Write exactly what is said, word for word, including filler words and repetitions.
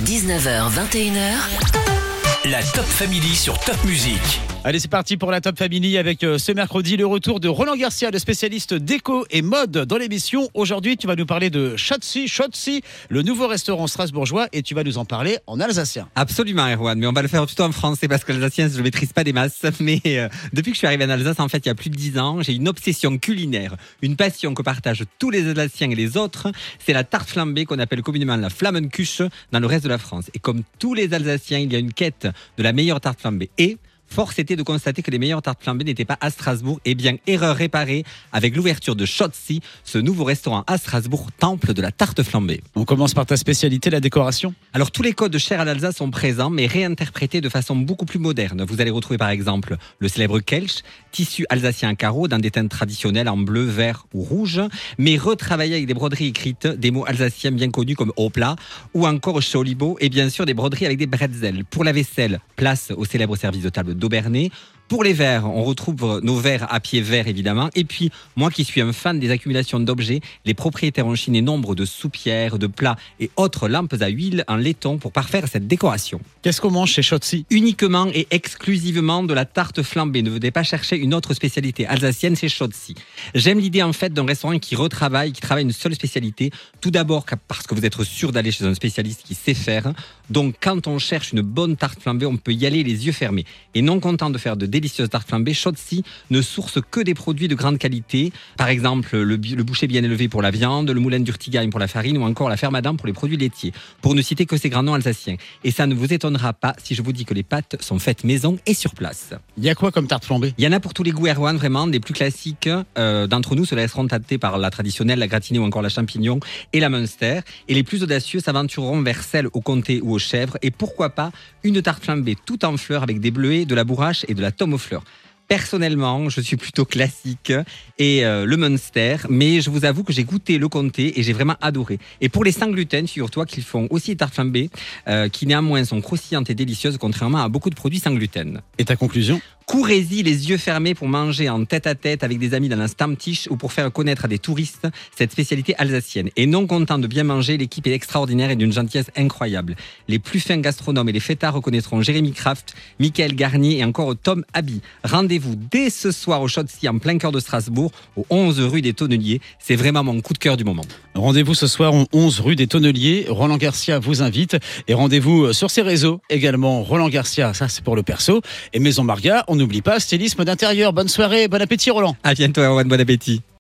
dix-neuf heures vingt et une heures. La Top Family sur Top Music. Allez, c'est parti pour la Top Family avec euh, ce mercredi le retour de Roland Garcia, le spécialiste déco et mode dans l'émission. Aujourd'hui, tu vas nous parler de Schotzi, Schotzi, le nouveau restaurant strasbourgeois, et tu vas nous en parler en alsacien. Absolument, Erwan, mais on va le faire plutôt en français parce que l'alsacien, je ne maîtrise pas des masses. Mais euh, depuis que je suis arrivé en Alsace, en fait, il y a plus de dix ans, j'ai une obsession culinaire, une passion que partagent tous les Alsaciens et les autres. C'est la tarte flambée qu'on appelle communément la Flammenkuche dans le reste de la France. Et comme tous les Alsaciens, il y a une quête de la meilleure tarte flambée. Et force était de constater que les meilleures tartes flambées n'étaient pas à Strasbourg. Eh bien, erreur réparée avec l'ouverture de Schotzi, ce nouveau restaurant à Strasbourg, temple de la tarte flambée. On commence par ta spécialité, la décoration. Alors, tous les codes chers à l'Alsace sont présents, mais réinterprétés de façon beaucoup plus moderne. Vous allez retrouver par exemple le célèbre Kelch, tissu alsacien à carreaux dans des teintes traditionnelles en bleu, vert ou rouge, mais retravaillé avec des broderies écrites, des mots alsaciens bien connus comme au plat ou encore Scholibo, et bien sûr des broderies avec des bretzels. Pour la vaisselle, place au célèbre service de table d'Aubernay. Pour les verres, on retrouve nos verres à pied vert évidemment. Et puis, moi qui suis un fan des accumulations d'objets, les propriétaires ont chiné nombre de soupières, de plats et autres lampes à huile en laiton pour parfaire cette décoration. Qu'est-ce qu'on mange chez Schotzi? Uniquement et exclusivement de la tarte flambée. Ne venez pas chercher une autre spécialité alsacienne, c'est Schotzi. J'aime l'idée en fait d'un restaurant qui retravaille, qui travaille une seule spécialité. Tout d'abord parce que vous êtes sûr d'aller chez un spécialiste qui sait faire. Donc quand on cherche une bonne tarte flambée, on peut y aller les yeux fermés. Et non content de faire de délicieuses tartes flambées, Schotzi ne source que des produits de grande qualité. Par exemple, le, le boucher bien élevé pour la viande, le moulin d'Urtigagne pour la farine ou encore la ferme Adam pour les produits laitiers. Pour ne citer que ces grands noms alsaciens. Et ça ne vous étonnera pas si je vous dis que les pâtes sont faites maison et sur place. Il y a quoi comme tarte flambée? Il y en a pour tous les goûts, Erwan, vraiment, des plus classiques. Euh, d'entre nous se laisseront tâter par la traditionnelle, la gratinée ou encore la champignon et la Munster. Et les plus audacieux s'aventureront vers celle au comté ou aux chèvres. Et pourquoi pas une tarte flambée tout en fleurs avec des bleuets, de la bourrache et de la tome aux fleurs. Personnellement, je suis plutôt classique et euh, le Munster, mais je vous avoue que j'ai goûté le comté et j'ai vraiment adoré. Et pour les sans gluten, figure-toi qu'ils font aussi des tartes flambées euh, qui néanmoins sont croustillantes et délicieuses contrairement à beaucoup de produits sans gluten. Et ta conclusion? Courez-y les yeux fermés pour manger en tête-à-tête avec des amis dans un Stammtisch ou pour faire connaître à des touristes cette spécialité alsacienne. Et non content de bien manger, l'équipe est extraordinaire et d'une gentillesse incroyable. Les plus fins gastronomes et les fêtards reconnaîtront Jérémy Kraft, Michael Garnier et encore Tom Abbey. Rendez-vous dès ce soir au Schotzi en plein cœur de Strasbourg, au onze rue des Tonneliers. C'est vraiment mon coup de cœur du moment. Rendez-vous ce soir au onze rue des Tonneliers. Roland Garcia vous invite. Et rendez-vous sur ses réseaux également. Roland Garcia, ça c'est pour le perso. Et Maison Marga, on n'oublie pas, stylisme d'intérieur. Bonne soirée, bon appétit Roland. À bientôt, Erwan, bon appétit.